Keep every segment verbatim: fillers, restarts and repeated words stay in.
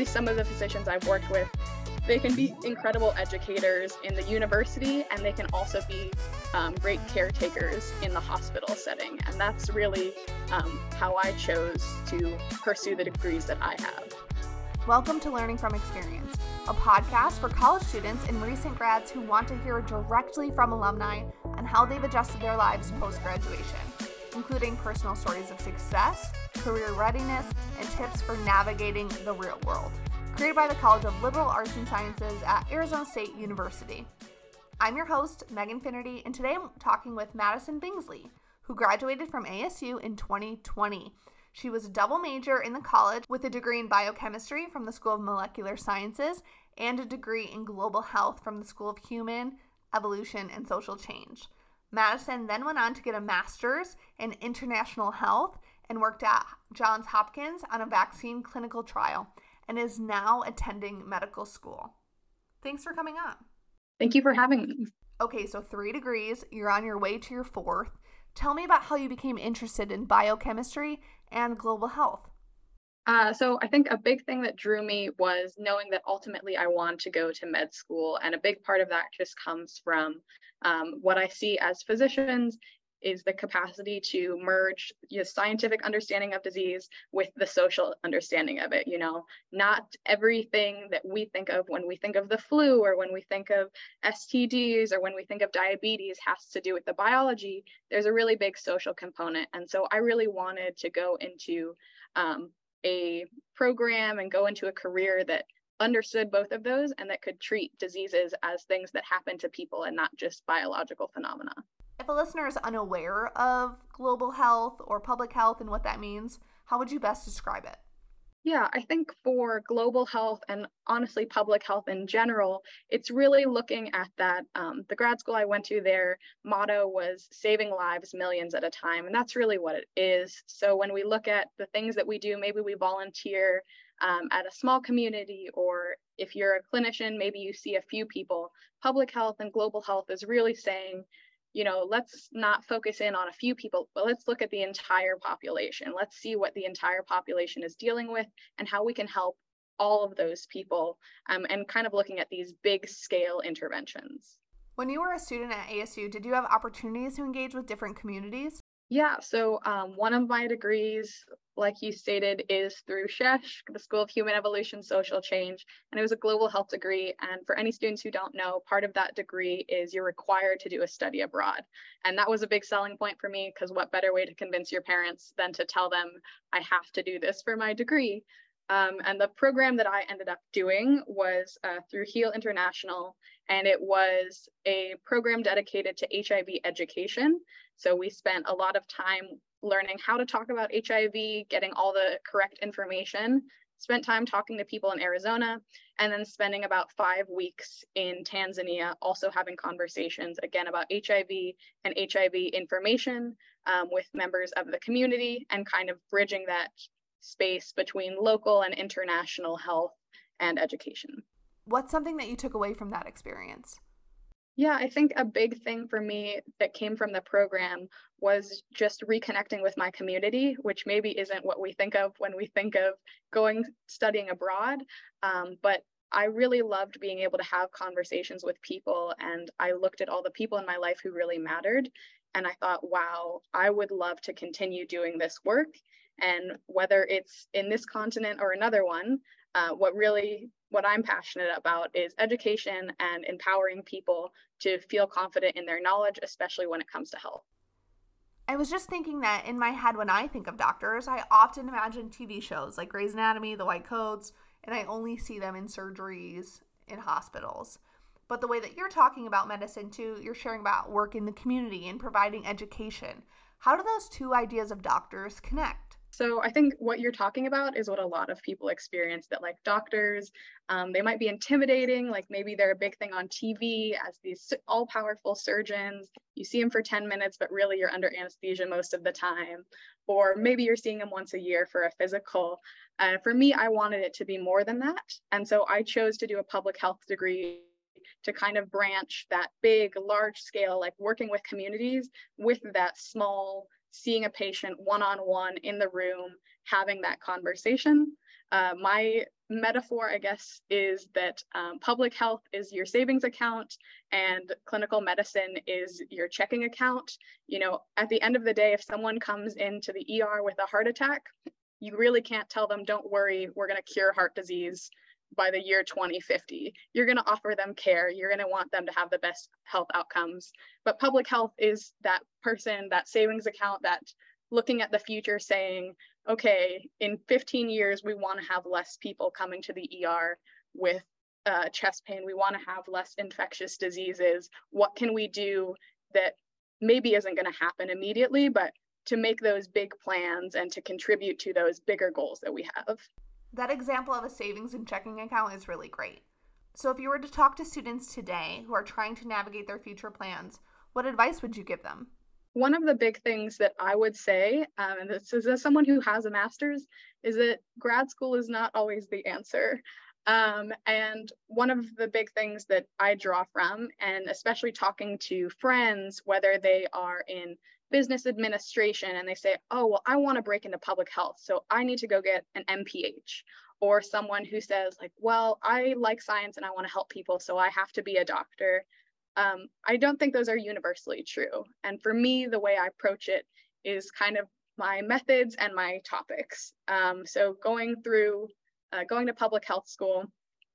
least some of the physicians I've worked with, they can be incredible educators in the university, and they can also be um, great caretakers in the hospital setting. And that's really um, how I chose to pursue the degrees that I have. Welcome to Learning from Experience, a podcast for college students and recent grads who want to hear directly from alumni on how they've adjusted their lives post-graduation, including personal stories of success, career readiness, and tips for navigating the real world. Created by the College of Liberal Arts and Sciences at Arizona State University. I'm your host, Megan Finnerty, and today I'm talking with Madison Bingsley, who graduated from A S U in twenty twenty. She was a double major in the college with a degree in biochemistry from the School of Molecular Sciences and a degree in global health from the School of Human Evolution and Social Change. Madison then went on to get a master's in international health and worked at Johns Hopkins on a vaccine clinical trial, and is now attending medical school. Thanks for coming on. Thank you for having me. Okay, so three degrees, you're on your way to your fourth. Tell me about how you became interested in biochemistry and global health. Uh, so I think a big thing that drew me was knowing that ultimately I want to go to med school. And a big part of that just comes from um, what I see as physicians is the capacity to merge you know, scientific understanding of disease with the social understanding of it. You know, not everything that we think of when we think of the flu or when we think of S T Ds or when we think of diabetes has to do with the biology. There's a really big social component. And so I really wanted to go into um, a program and go into a career that understood both of those and that could treat diseases as things that happen to people and not just biological phenomena. If a listener is unaware of global health or public health and what that means, how would you best describe it? Yeah, I think for global health and honestly public health in general, it's really looking at that. Um, the grad school I went to, their motto was saving lives millions at a time. And that's really what it is. So when we look at the things that we do, maybe we volunteer um, at a small community, or if you're a clinician, maybe you see a few people. Public health and global health is really saying, you know, let's not focus in on a few people, but let's look at the entire population. Let's see what the entire population is dealing with and how we can help all of those people um, and kind of looking at these big scale interventions. When you were a student at A S U, did you have opportunities to engage with different communities? Yeah, so um, one of my degrees, like you stated, is through SHESH, the School of Human Evolution, Social Change, and it was a global health degree. And for any students who don't know, part of that degree is you're required to do a study abroad. And that was a big selling point for me, because what better way to convince your parents than to tell them I have to do this for my degree? Um, and the program that I ended up doing was uh, through HEAL International, and it was a program dedicated to H I V education. So we spent a lot of time learning how to talk about H I V, getting all the correct information, spent time talking to people in Arizona, and then spending about five weeks in Tanzania, also having conversations again about H I V and H I V information um, with members of the community, and kind of bridging that space between local and international health and education. What's something that you took away from that experience? Yeah, I think a big thing for me that came from the program was just reconnecting with my community, which maybe isn't what we think of when we think of going studying abroad. Um, but I really loved being able to have conversations with people, and I looked at all the people in my life who really mattered. And I thought, wow, I would love to continue doing this work. And whether it's in this continent or another one, uh, what really, what I'm passionate about is education and empowering people to feel confident in their knowledge, especially when it comes to health. I was just thinking that in my head, when I think of doctors, I often imagine T V shows like Grey's Anatomy, The White Coats, and I only see them in surgeries in hospitals. But the way that you're talking about medicine too, you're sharing about work in the community and providing education. How do those two ideas of doctors connect? So I think what you're talking about is what a lot of people experience, that like doctors, um, they might be intimidating, like maybe they're a big thing on T V as these all-powerful surgeons. You see them for ten minutes, but really you're under anesthesia most of the time. Or maybe you're seeing them once a year for a physical. Uh, for me, I wanted it to be more than that. And so I chose to do a public health degree to kind of branch that big, large scale, like working with communities with that small, seeing a patient one-on-one in the room, having that conversation. Uh, my metaphor, I guess, is that um, public health is your savings account and clinical medicine is your checking account. You know, at the end of the day, if someone comes into the E R with a heart attack, you really can't tell them, don't worry, we're going to cure heart disease by the year twenty fifty. You're going to offer them care. You're going to want them to have the best health outcomes. But public health is that person, that savings account, that looking at the future saying, okay, in fifteen years, we want to have less people coming to the E R with uh, chest pain. We want to have less infectious diseases. What can we do that maybe isn't going to happen immediately, but to make those big plans and to contribute to those bigger goals that we have? That example of a savings and checking account is really great. So if you were to talk to students today who are trying to navigate their future plans, what advice would you give them? One of the big things that I would say, um, and this is as someone who has a master's, is that grad school is not always the answer. Um, and one of the big things that I draw from, and especially talking to friends, whether they are in business administration and they say, oh, well, I want to break into public health, so I need to go get an M P H. Or someone who says, like, well, I like science and I want to help people, so I have to be a doctor. Um, I don't think those are universally true. And for me, the way I approach it is kind of my methods and my topics. Um, so going through, uh, going to public health school,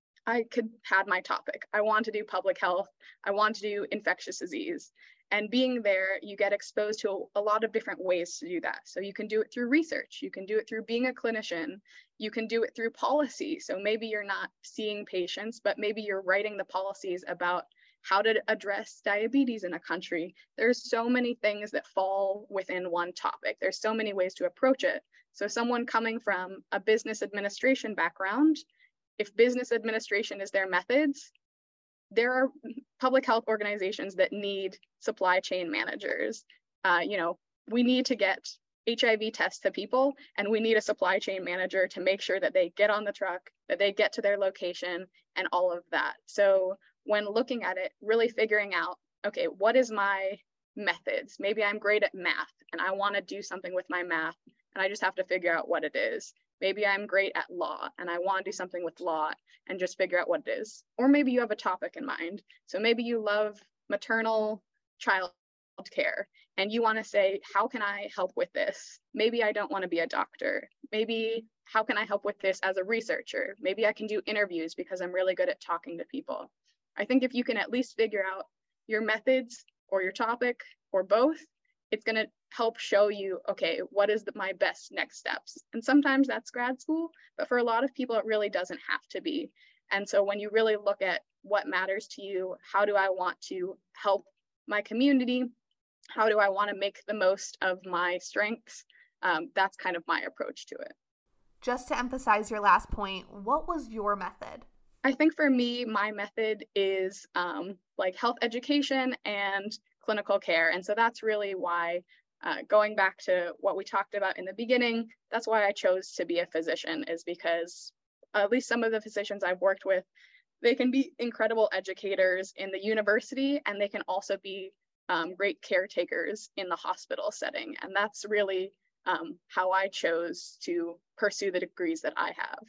I could had my topic. I want to do public health. I want to do infectious disease. And being there, you get exposed to a lot of different ways to do that. So you can do it through research. You can do it through being a clinician. You can do it through policy. So maybe you're not seeing patients, but maybe you're writing the policies about how to address diabetes in a country. There's so many things that fall within one topic. There's so many ways to approach it. So someone coming from a business administration background, if business administration is their methods, there are public health organizations that need supply chain managers. Uh, you know, we need to get H I V tests to people, and we need a supply chain manager to make sure that they get on the truck, that they get to their location, and all of that. So when looking at it, really figuring out, okay, what is my methods? Maybe I'm great at math and I want to do something with my math, and I just have to figure out what it is. Maybe I'm great at law and I want to do something with law and just figure out what it is. Or maybe you have a topic in mind. So maybe you love maternal child care and you want to say, how can I help with this? Maybe I don't want to be a doctor. Maybe how can I help with this as a researcher? Maybe I can do interviews because I'm really good at talking to people. I think if you can at least figure out your methods or your topic or both, it's going to help show you, okay, what is the, my best next steps? And sometimes that's grad school, but for a lot of people, it really doesn't have to be. And so when you really look at what matters to you, how do I want to help my community? How do I want to make the most of my strengths? Um, that's kind of my approach to it. Just to emphasize your last point, what was your method? I think for me, my method is um, like health education and clinical care. And so that's really why, uh, going back to what we talked about in the beginning, that's why I chose to be a physician, is because at least some of the physicians I've worked with, they can be incredible educators in the university, and they can also be um, great caretakers in the hospital setting. And that's really um, how I chose to pursue the degrees that I have.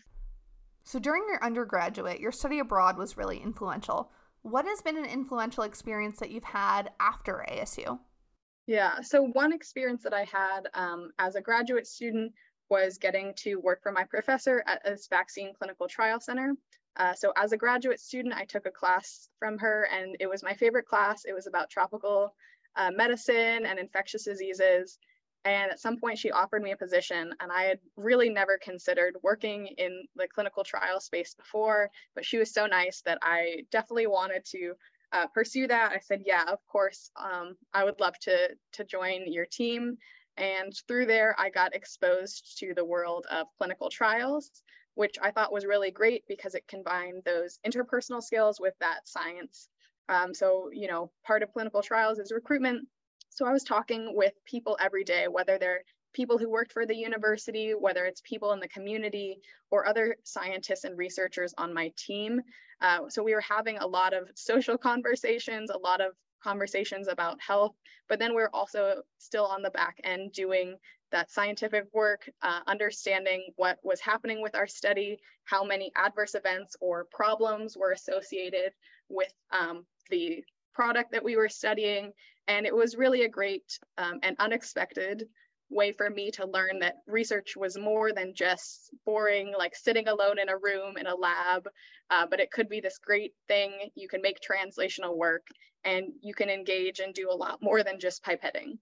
So during your undergraduate, your study abroad was really influential. What has been an influential experience that you've had after A S U? Yeah, so one experience that I had um, as a graduate student was getting to work for my professor at this vaccine clinical trial center. Uh, so as a graduate student, I took a class from her, and it was my favorite class. It was about tropical uh, medicine and infectious diseases. And at some point she offered me a position, and I had really never considered working in the clinical trial space before, but she was so nice that I definitely wanted to uh, pursue that. I said, yeah, of course, um, I would love to, to join your team. And through there, I got exposed to the world of clinical trials, which I thought was really great because it combined those interpersonal skills with that science. Um, so, you know, part of clinical trials is recruitment. So I was talking with people every day, whether they're people who worked for the university, whether it's people in the community, or other scientists and researchers on my team. Uh, so we were having a lot of social conversations, a lot of conversations about health, but then we're also still on the back end doing that scientific work, uh, understanding what was happening with our study, how many adverse events or problems were associated with um, the product that we were studying. And it was really a great um, and unexpected way for me to learn that research was more than just boring, like sitting alone in a room in a lab, uh, but it could be this great thing. You can make translational work and you can engage and do a lot more than just pipetting.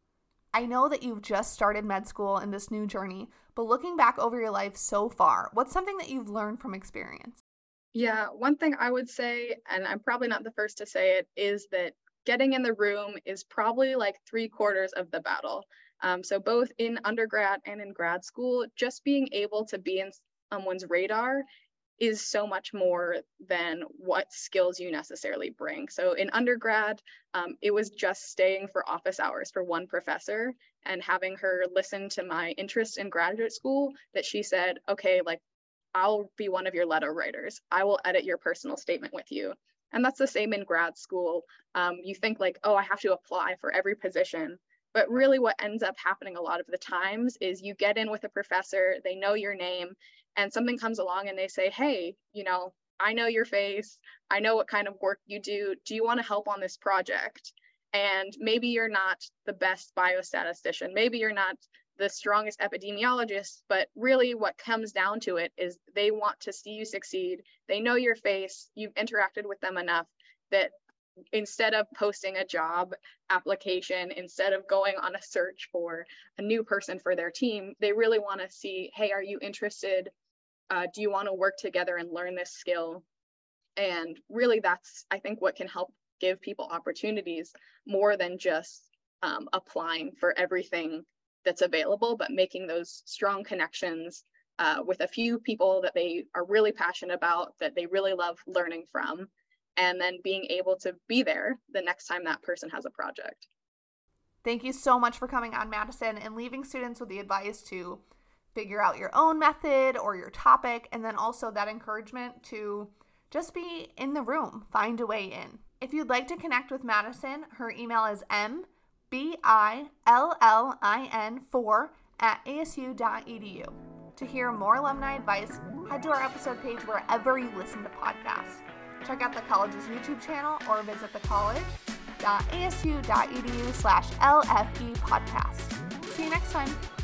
I know that you've just started med school in this new journey, but looking back over your life so far, what's something that you've learned from experience? Yeah, one thing I would say, and I'm probably not the first to say it, is that getting in the room is probably like three quarters of the battle. Um, so both in undergrad and in grad school, just being able to be in someone's radar is so much more than what skills you necessarily bring. So in undergrad, um, it was just staying for office hours for one professor and having her listen to my interest in graduate school, that she said, okay, like, I'll be one of your letter writers. I will edit your personal statement with you. And that's the same in grad school. Um, you think like, oh, I have to apply for every position. But really what ends up happening a lot of the times is you get in with a professor, they know your name, and something comes along and they say, hey, you know, I know your face. I know what kind of work you do. Do you want to help on this project? And maybe you're not the best biostatistician. Maybe you're not the strongest epidemiologist, but really what comes down to it is they want to see you succeed. They know your face. You've interacted with them enough that instead of posting a job application, instead of going on a search for a new person for their team, they really want to see, hey, are you interested? Uh, do you want to work together and learn this skill? And really that's, I think, what can help give people opportunities more than just um, applying for everything that's available, but making those strong connections uh, with a few people that they are really passionate about, that they really love learning from, and then being able to be there the next time that person has a project. Thank you so much for coming on, Madison, and leaving students with the advice to figure out your own method or your topic, and then also that encouragement to just be in the room, find a way in. If you'd like to connect with Madison, her email is m b i l l i n four at a s u dot e d u. To hear more alumni advice, head to our episode page wherever you listen to podcasts. Check out the college's YouTube channel or visit the college dot a s u dot e d u slash L F E podcast. See you next time.